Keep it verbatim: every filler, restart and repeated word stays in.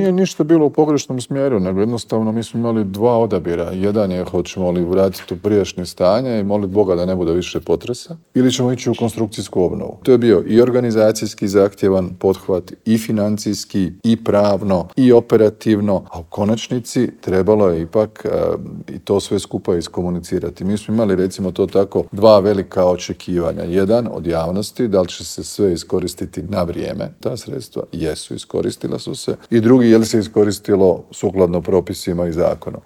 nije ništa bilo u pogrešnom smjeru, nego jednostavno mi smo imali dva odabira. Jedan je hoćemo li vratiti u prijašnje stanje i moliti Boga da ne bude više potresa, ili ćemo ići u konstrukcijsku obnovu. To je bio i organizacijski zahtjevan pothvat, i financijski, i pravno, i operativno, a u konačnici trebalo je ipak uh, i to sve skupa iskomunicirati. Mi smo imali, recimo to tako, dva velika očekivanja. Jedan od javnosti, da li će se sve iskoristiti na vrijeme, ta sredstva jesu, iskoristila su se, i drugi, je li se iskoristilo sukladno propisima i zakonu.